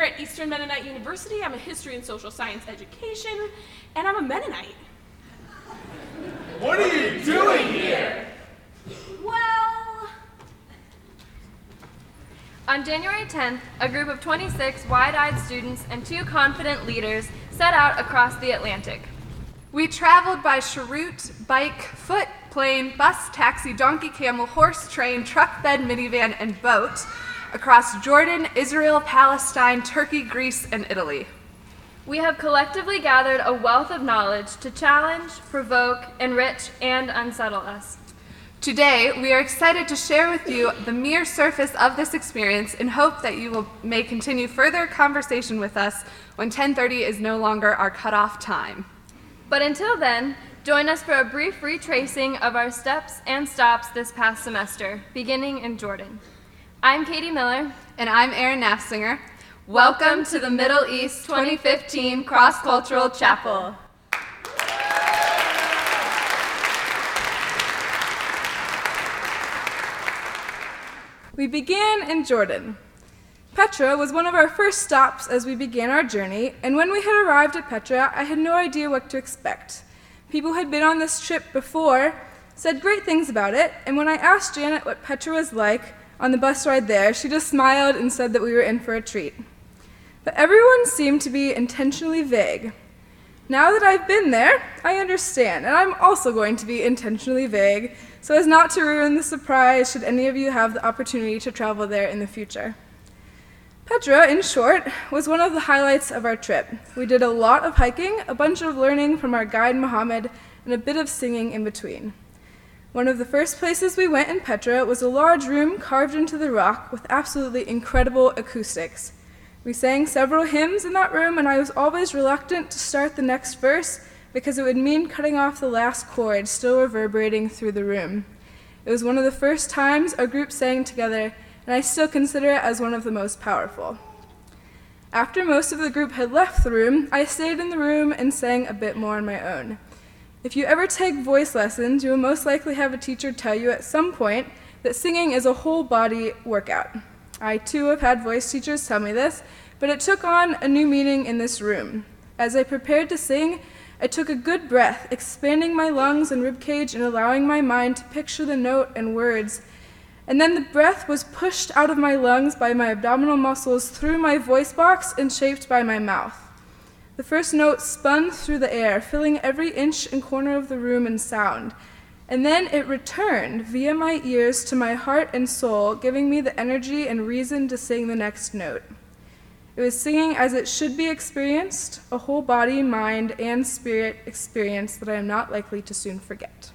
at Eastern Mennonite University. I'm a history and social science education, and I'm a Mennonite. What are you doing here? Well... On January 10th, a group of 26 wide-eyed students and 2 confident leaders set out across the Atlantic. We traveled by cheroot, bike, foot, plane, bus, taxi, donkey, camel, horse, train, truck, bed, minivan, and boat across Jordan, Israel, Palestine, Turkey, Greece, and Italy. We have collectively gathered a wealth of knowledge to challenge, provoke, enrich, and unsettle us. Today, we are excited to share with you the mere surface of this experience in hope that you may continue further conversation with us when 10:30 is no longer our cutoff time. But until then, join us for a brief retracing of our steps and stops this past semester, beginning in Jordan. I'm Katie Miller. And I'm Erin Nafsinger. Welcome to the Middle East 2015 Cross-Cultural Chapel. We began in Jordan. Petra was one of our first stops as we began our journey, and when we had arrived at Petra, I had no idea what to expect. People who had been on this trip before said great things about it, and when I asked Janet what Petra was like on the bus ride there, she just smiled and said that we were in for a treat. But everyone seemed to be intentionally vague. Now that I've been there, I understand, and I'm also going to be intentionally vague, so as not to ruin the surprise should any of you have the opportunity to travel there in the future. Petra, in short, was one of the highlights of our trip. We did a lot of hiking, a bunch of learning from our guide Mohammed, and a bit of singing in between. One of the first places we went in Petra was a large room carved into the rock with absolutely incredible acoustics. We sang several hymns in that room, and I was always reluctant to start the next verse because it would mean cutting off the last chord still reverberating through the room. It was one of the first times our group sang together, and I still consider it as one of the most powerful. After most of the group had left the room, I stayed in the room and sang a bit more on my own. If you ever take voice lessons, you will most likely have a teacher tell you at some point that singing is a whole body workout. I too have had voice teachers tell me this, but it took on a new meaning in this room. As I prepared to sing, I took a good breath, expanding my lungs and ribcage and allowing my mind to picture the note and words. And then the breath was pushed out of my lungs by my abdominal muscles through my voice box and shaped by my mouth. The first note spun through the air, filling every inch and corner of the room in sound. And then it returned via my ears to my heart and soul, giving me the energy and reason to sing the next note. It was singing as it should be experienced, a whole body, mind, and spirit experience that I am not likely to soon forget.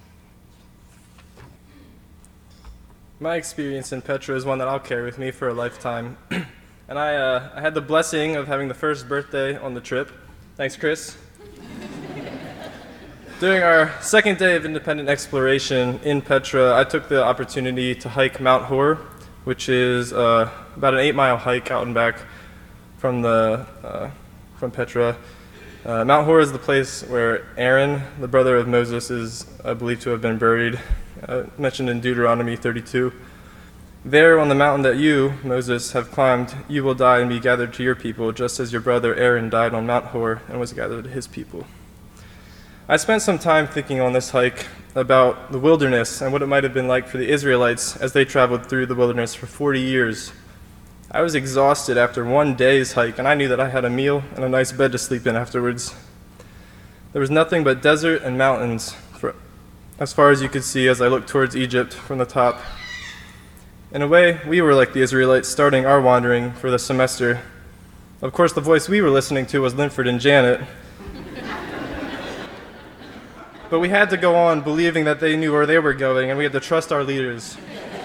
My experience in Petra is one that I'll carry with me for a lifetime. And I had the blessing of having the first birthday on the trip. Thanks, Chris. During our second day of independent exploration in Petra, I took the opportunity to hike Mount Hor, which is about an 8-mile hike out and back from Petra. Mount Hor is the place where Aaron, the brother of Moses, is believed to have been buried, mentioned in Deuteronomy 32. There on the mountain that you, Moses, have climbed, you will die and be gathered to your people, just as your brother Aaron died on Mount Hor and was gathered to his people. I spent some time thinking on this hike about the wilderness and what it might have been like for the Israelites as they traveled through the wilderness for 40 years. I was exhausted after one day's hike, and I knew that I had a meal and a nice bed to sleep in afterwards. There was nothing but desert and mountains as far as you could see as I looked towards Egypt from the top. In a way, we were like the Israelites starting our wandering for the semester. Of course, the voice we were listening to was Linford and Janet. But we had to go on believing that they knew where they were going, and we had to trust our leaders.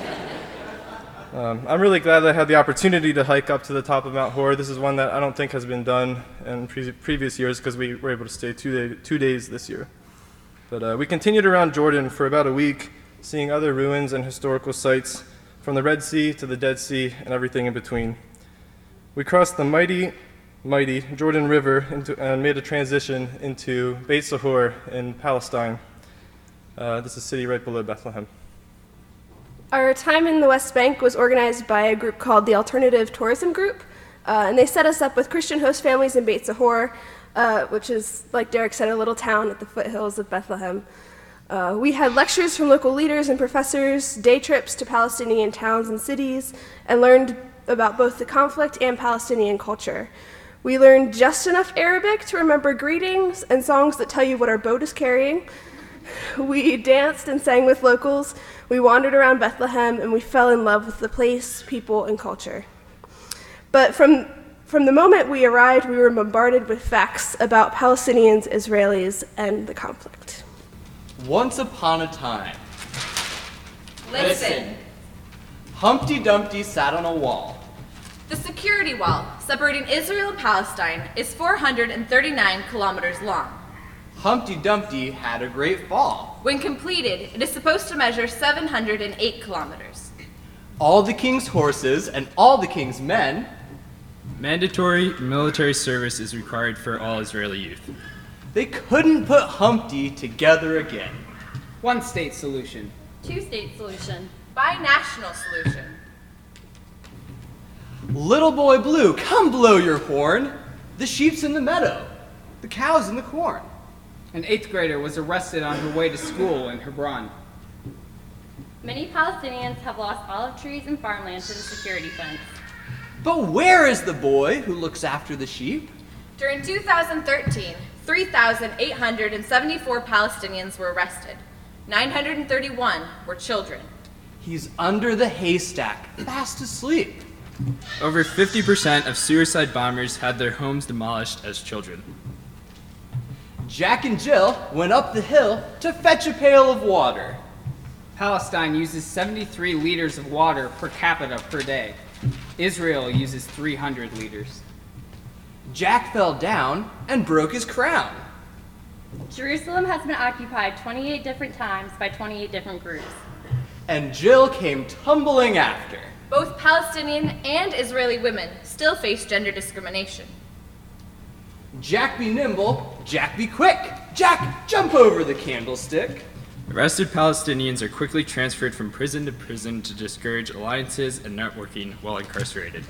I'm really glad that I had the opportunity to hike up to the top of Mount Hor. This is one that I don't think has been done in previous years because we were able to stay 2 days this year. But we continued around Jordan for about a week, seeing other ruins and historical sites from the Red Sea to the Dead Sea and everything in between. We crossed the mighty Jordan River and made a transition into Beit Sahor in Palestine. This is a city right below Bethlehem. Our time in the West Bank was organized by a group called the Alternative Tourism Group. And they set us up with Christian host families in Beit Zahor, which is, like Derek said, a little town at the foothills of Bethlehem. We had lectures from local leaders and professors, day trips to Palestinian towns and cities, and learned about both the conflict and Palestinian culture. We learned just enough Arabic to remember greetings and songs that tell you what our boat is carrying. We danced and sang with locals. We wandered around Bethlehem, and we fell in love with the place, people, and culture. But from the moment we arrived, we were bombarded with facts about Palestinians, Israelis, and the conflict. Once upon a time. Listen. Humpty Dumpty sat on a wall. The security wall separating Israel and Palestine is 439 kilometers long. Humpty Dumpty had a great fall. When completed, it is supposed to measure 708 kilometers. All the king's horses and all the king's men. Mandatory military service is required for all Israeli youth. They couldn't put Humpty together again. One-state solution. Two-state solution. Binational solution. Little boy blue, come blow your horn. The sheep's in the meadow. The cow's in the corn. An 8th grader was arrested on her way to school in Hebron. Many Palestinians have lost olive trees and farmland to the security fence. But where is the boy who looks after the sheep? During 2013, 3,874 Palestinians were arrested. 931 were children. He's under the haystack, fast asleep. Over 50% of suicide bombers had their homes demolished as children. Jack and Jill went up the hill to fetch a pail of water. Palestine uses 73 liters of water per capita per day. Israel uses 300 liters. Jack fell down and broke his crown. Jerusalem has been occupied 28 different times by 28 different groups. And Jill came tumbling after. Both Palestinian and Israeli women still face gender discrimination. Jack be nimble, Jack be quick. Jack, jump over the candlestick. Arrested Palestinians are quickly transferred from prison to prison to discourage alliances and networking while incarcerated.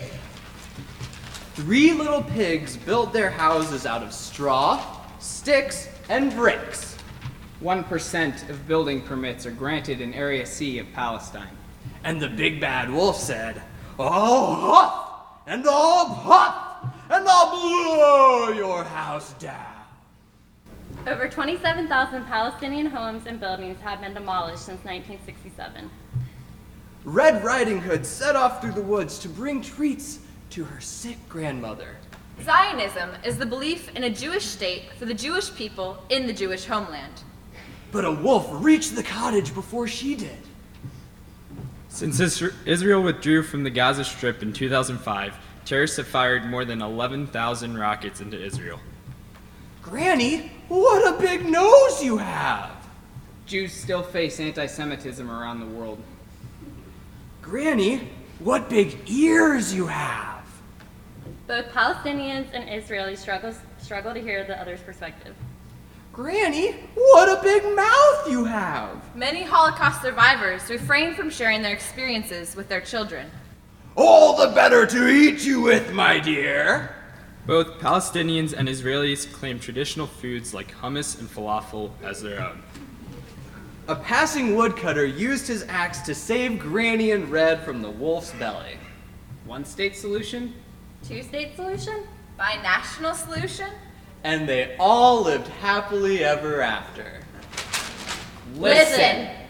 3 little pigs built their houses out of straw, sticks, and bricks. 1% of building permits are granted in Area C of Palestine. And the big bad wolf said, "I'll huff, and I'll puff, and I'll blow your house down." Over 27,000 Palestinian homes and buildings have been demolished since 1967. Red Riding Hood set off through the woods to bring treats to her sick grandmother. Zionism is the belief in a Jewish state for the Jewish people in the Jewish homeland. But a wolf reached the cottage before she did. Since Israel withdrew from the Gaza Strip in 2005, terrorists have fired more than 11,000 rockets into Israel. Granny, what a big nose you have! Jews still face anti-Semitism around the world. Granny, what big ears you have! Both Palestinians and Israelis struggle to hear the other's perspective. Granny, what a big mouth you have! Many Holocaust survivors refrain from sharing their experiences with their children. All the better to eat you with, my dear! Both Palestinians and Israelis claim traditional foods like hummus and falafel as their own. A passing woodcutter used his axe to save Granny and Red from the wolf's belly. One-state solution? Two-state solution? Binational solution? And they all lived happily ever after. Listen.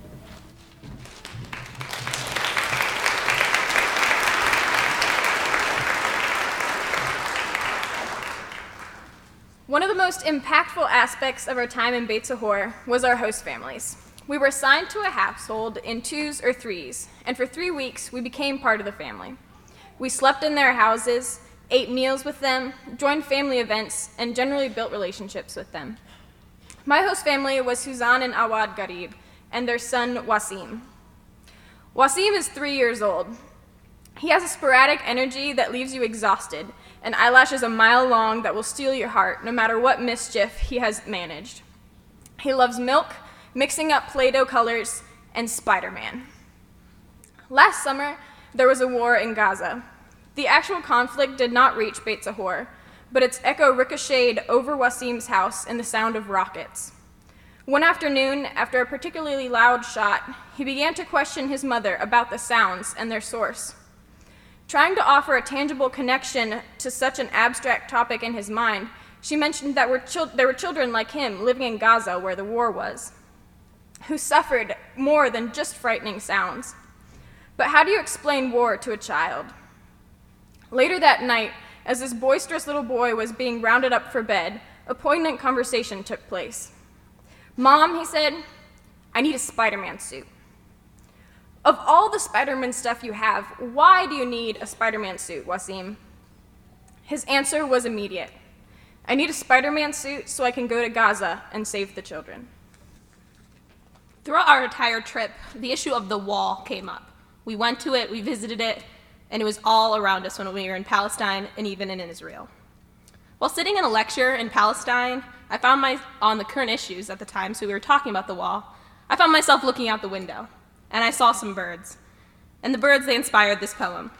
One of the most impactful aspects of our time in Beit Zahor was our host families. We were assigned to a household in 2s or 3s, and for 3 weeks we became part of the family. We slept in their houses, ate meals with them, joined family events, and generally built relationships with them. My host family was Suzanne and Awad Garib, and their son Wasim. Wasim is 3 years old. He has a sporadic energy that leaves you exhausted, and eyelashes a mile long that will steal your heart no matter what mischief he has managed. He loves milk, mixing up Play-Doh colors, and Spider-Man. Last summer, there was a war in Gaza. The actual conflict did not reach Beit Zahor, but its echo ricocheted over Wasim's house in the sound of rockets. One afternoon, after a particularly loud shot, he began to question his mother about the sounds and their source. Trying to offer a tangible connection to such an abstract topic in his mind, she mentioned that there were children like him living in Gaza where the war was, who suffered more than just frightening sounds. But how do you explain war to a child? Later that night, as this boisterous little boy was being rounded up for bed, a poignant conversation took place. "Mom," he said, "I need a Spider-Man suit." "Of all the Spider-Man stuff you have, why do you need a Spider-Man suit, Wasim?" His answer was immediate. "I need a Spider-Man suit so I can go to Gaza and save the children." Throughout our entire trip, the issue of the wall came up. We went to it, we visited it, and it was all around us when we were in Palestine and even in Israel. While sitting in a lecture in Palestine, I found on the current issues at the time, so we were talking about the wall, I found myself looking out the window, and I saw some birds. And the birds, they inspired this poem.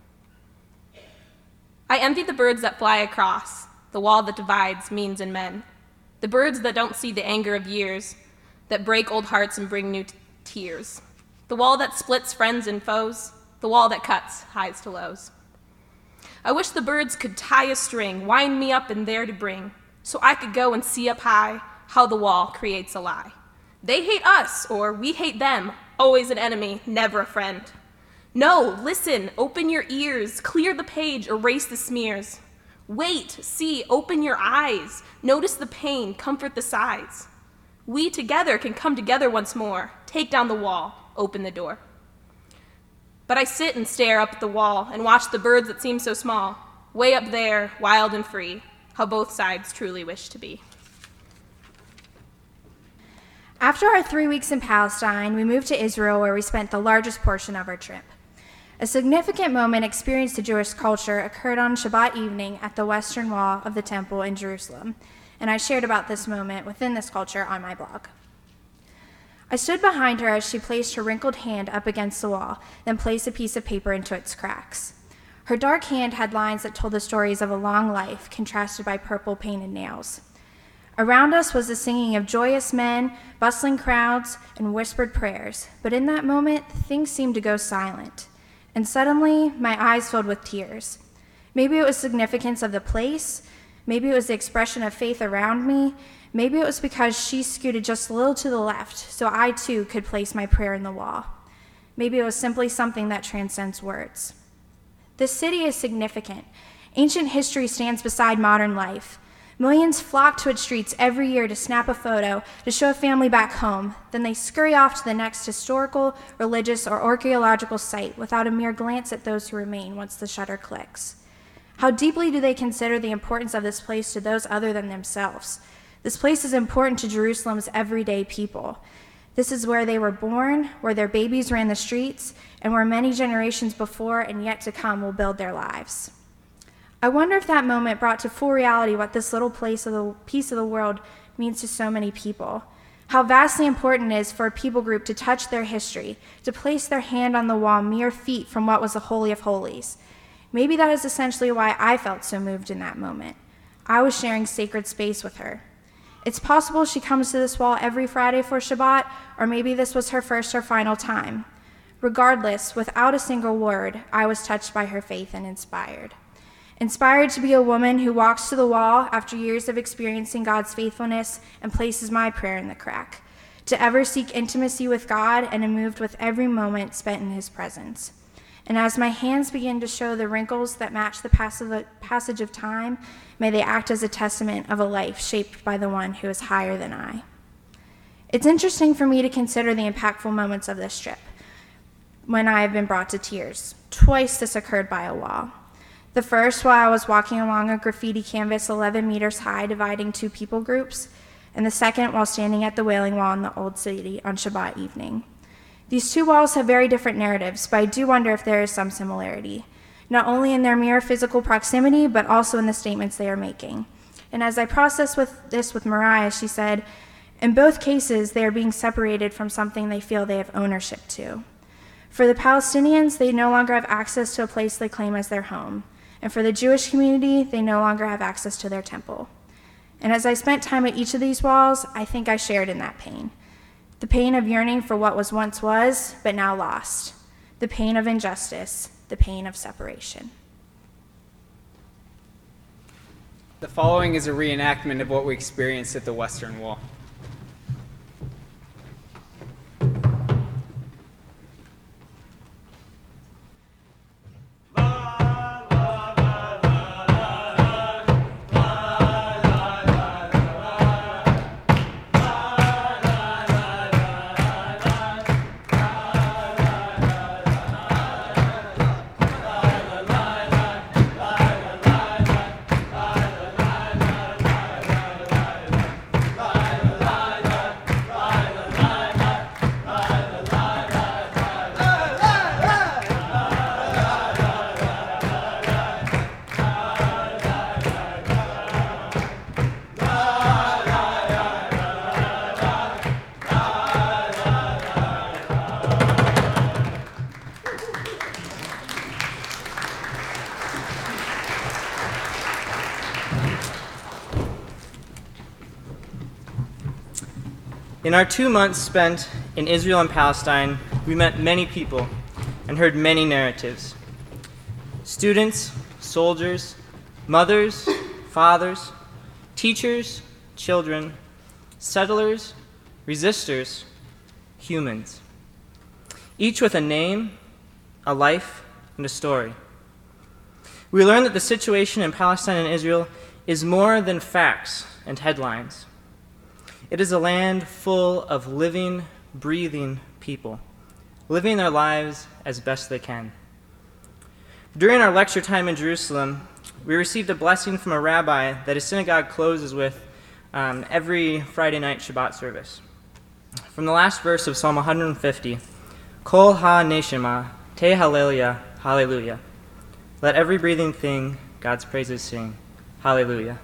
I envy the birds that fly across the wall that divides means and men, the birds that don't see the anger of years, that break old hearts and bring new tears, the wall that splits friends and foes, the wall that cuts highs to lows. I wish the birds could tie a string, wind me up and there to bring, so I could go and see up high how the wall creates a lie. They hate us, or we hate them, always an enemy, never a friend. No, listen, open your ears, clear the page, erase the smears. Wait, see, open your eyes, notice the pain, comfort the sighs. We together can come together once more, take down the wall, open the door. But I sit and stare up at the wall and watch the birds that seem so small, way up there, wild and free, how both sides truly wish to be. After our 3 weeks in Palestine, we moved to Israel where we spent the largest portion of our trip. A significant moment experienced in Jewish culture occurred on Shabbat evening at the western wall of the temple in Jerusalem, and I shared about this moment within this culture on my blog. I stood behind her as she placed her wrinkled hand up against the wall, then placed a piece of paper into its cracks. Her dark hand had lines that told the stories of a long life, contrasted by purple painted nails. Around us was the singing of joyous men, bustling crowds, and whispered prayers, but in that moment, things seemed to go silent. And suddenly, my eyes filled with tears. Maybe it was significance of the place, maybe it was the expression of faith around me, maybe it was because she scooted just a little to the left, so I too could place my prayer in the wall. Maybe it was simply something that transcends words. This city is significant. Ancient history stands beside modern life. Millions flock to its streets every year to snap a photo, to show a family back home. Then they scurry off to the next historical, religious, or archaeological site without a mere glance at those who remain once the shutter clicks. How deeply do they consider the importance of this place to those other than themselves? This place is important to Jerusalem's everyday people. This is where they were born, where their babies ran the streets, and where many generations before and yet to come will build their lives. I wonder if that moment brought to full reality what this little piece of the world means to so many people. How vastly important it is for a people group to touch their history, to place their hand on the wall mere feet from what was the Holy of Holies. Maybe that is essentially why I felt so moved in that moment. I was sharing sacred space with her. It's possible she comes to this wall every Friday for Shabbat, or maybe this was her first or final time. Regardless, without a single word, I was touched by her faith and inspired. Inspired to be a woman who walks to the wall after years of experiencing God's faithfulness and places my prayer in the crack. To ever seek intimacy with God and am moved with every moment spent in his presence. And as my hands begin to show the wrinkles that match the passage of time, may they act as a testament of a life shaped by the one who is higher than I. It's interesting for me to consider the impactful moments of this trip when I have been brought to tears. Twice this occurred by a wall. The first while I was walking along a graffiti canvas 11 meters high dividing two people groups, and the second while standing at the Wailing Wall in the Old City on Shabbat evening. These two walls have very different narratives, but I do wonder if there is some similarity, not only in their mere physical proximity, but also in the statements they are making. And as I processed this with Mariah, she said, in both cases, they are being separated from something they feel they have ownership to. For the Palestinians, they no longer have access to a place they claim as their home. And for the Jewish community, they no longer have access to their temple. And as I spent time at each of these walls, I think I shared in that pain. The pain of yearning for what once was, but now lost. The pain of injustice, the pain of separation. The following is a reenactment of what we experienced at the Western Wall. In our 2 months spent in Israel and Palestine, we met many people and heard many narratives. Students, soldiers, mothers, fathers, teachers, children, settlers, resistors, humans, each with a name, a life, and a story. We learned that the situation in Palestine and Israel is more than facts and headlines. It is a land full of living, breathing people, living their lives as best they can. During our lecture time in Jerusalem, we received a blessing from a rabbi that his synagogue closes with every Friday night Shabbat service. From the last verse of Psalm 150, Kol ha-neshama, te hallelujah, hallelujah. Let every breathing thing God's praises sing. Hallelujah.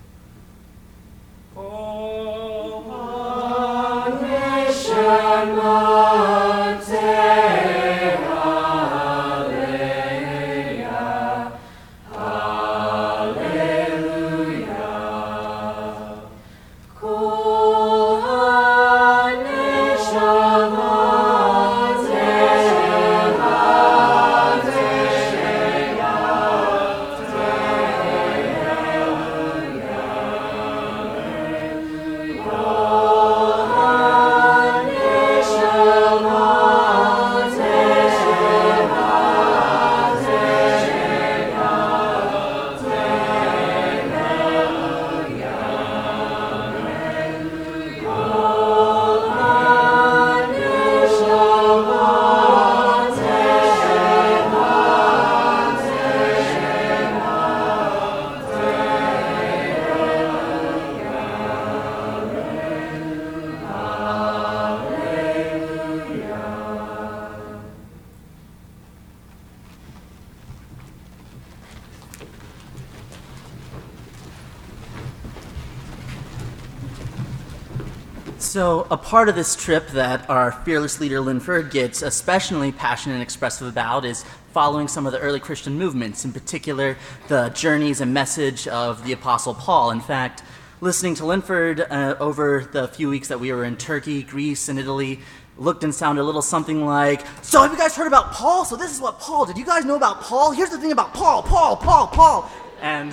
So a part of this trip that our fearless leader Linford gets especially passionate and expressive about is following some of the early Christian movements, in particular the journeys and message of the Apostle Paul. In fact, listening to Linford over the few weeks that we were in Turkey, Greece, and Italy looked and sounded a little something like, so have you guys heard about Paul? So this is what Paul did. You guys know about Paul? Here's the thing about Paul. And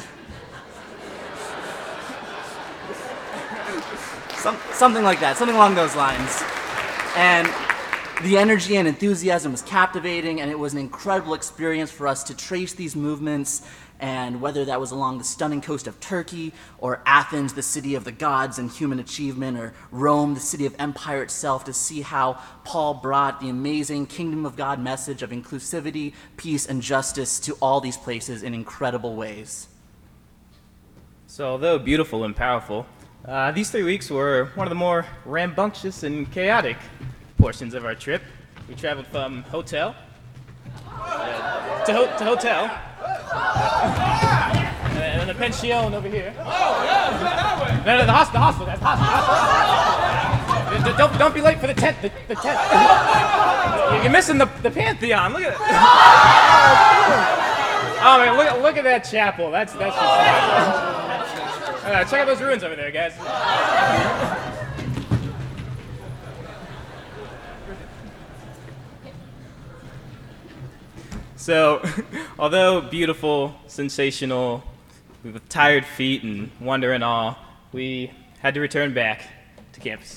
something like that, something along those lines. And the energy and enthusiasm was captivating, and it was an incredible experience for us to trace these movements, and whether that was along the stunning coast of Turkey, or Athens, the city of the gods and human achievement, or Rome, the city of empire itself, to see how Paul brought the amazing kingdom of God message of inclusivity, peace, and justice to all these places in incredible ways. So although beautiful and powerful, these 3 weeks were one of the more rambunctious and chaotic portions of our trip. We traveled from hotel to hotel, and then the pension over here. Oh, yeah, that way. No, the hospital. That's hospital. Don't be late for the tent. The tent. You're missing the Pantheon. Look at it. Oh man, look at that chapel. That's just. Check out those ruins over there, guys. So, although beautiful, sensational, with tired feet and wonder and awe, we had to return back to campus.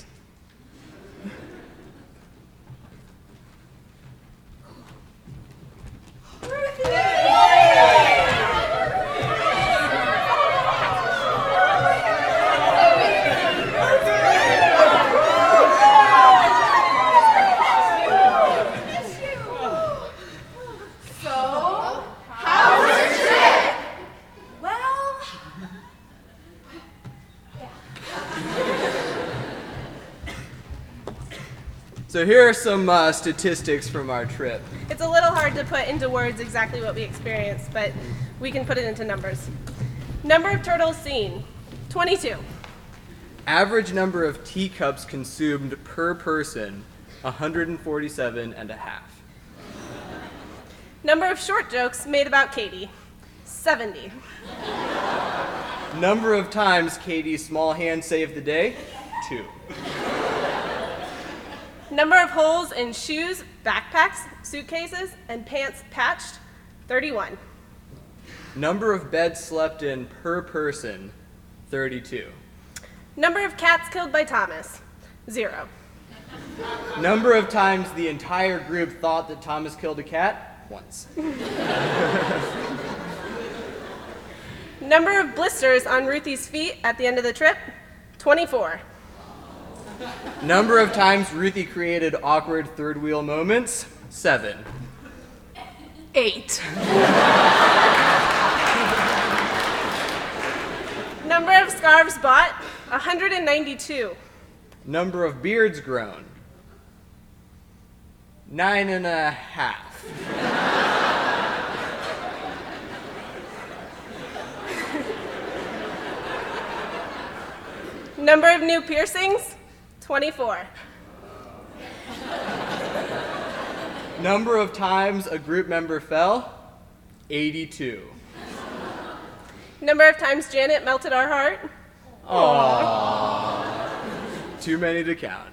So here are some statistics from our trip. It's a little hard to put into words exactly what we experienced, but we can put it into numbers. Number of turtles seen, 22. Average number of teacups consumed per person, 147 and a half. Number of short jokes made about Katie, 70. Number of times Katie's small hand saved the day, 2. Number of holes in shoes, backpacks, suitcases, and pants patched, 31. Number of beds slept in per person, 32. Number of cats killed by Thomas, 0. Number of times the entire group thought that Thomas killed a cat, once. Number of blisters on Ruthie's feet at the end of the trip, 24. Number of times Ruthie created awkward third wheel moments, 7. 8. Number of scarves bought, 192. Number of beards grown, 9.5. Number of new piercings, 24. Number of times a group member fell, 82. Number of times Janet melted our heart, Aww. Too many to count.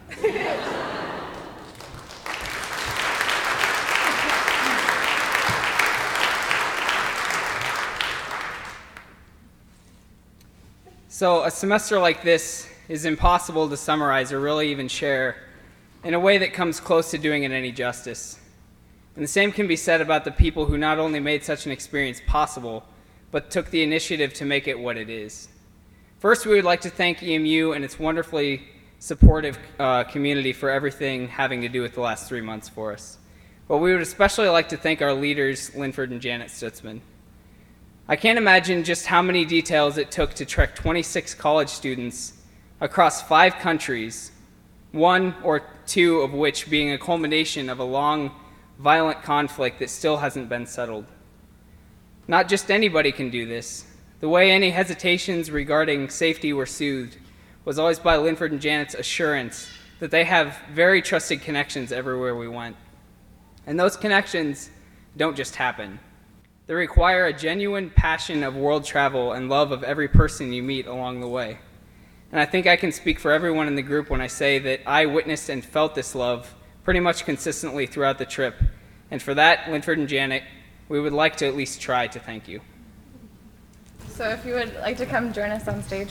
So a semester like this is impossible to summarize or really even share in a way that comes close to doing it any justice. And the same can be said about the people who not only made such an experience possible, but took the initiative to make it what it is. First, we would like to thank EMU and its wonderfully supportive community for everything having to do with the last 3 months for us. But we would especially like to thank our leaders, Linford and Janet Stutzman. I can't imagine just how many details it took to trek 26 college students across 5 countries, 1 or 2 of which being a culmination of a long, violent conflict that still hasn't been settled. Not just anybody can do this. The way any hesitations regarding safety were soothed was always by Linford and Janet's assurance that they have very trusted connections everywhere we went. And those connections don't just happen. They require a genuine passion of world travel and love of every person you meet along the way. And I think I can speak for everyone in the group when I say that I witnessed and felt this love pretty much consistently throughout the trip. And for that, Linford and Janet, we would like to at least try to thank you. So if you would like to come join us on stage.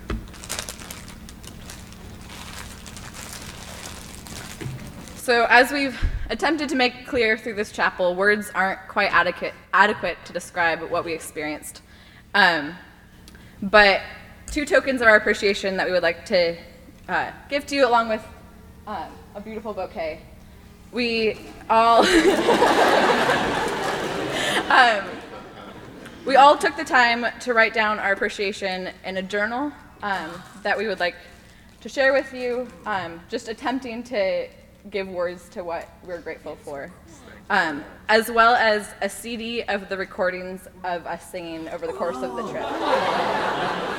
So as we've attempted to make clear through this chapel, words aren't quite adequate to describe what we experienced. But 2 tokens of our appreciation that we would like to give to you, along with a beautiful bouquet. We all we all took the time to write down our appreciation in a journal that we would like to share with you, just attempting to give words to what we're grateful for, as well as a CD of the recordings of us singing over the course of the trip.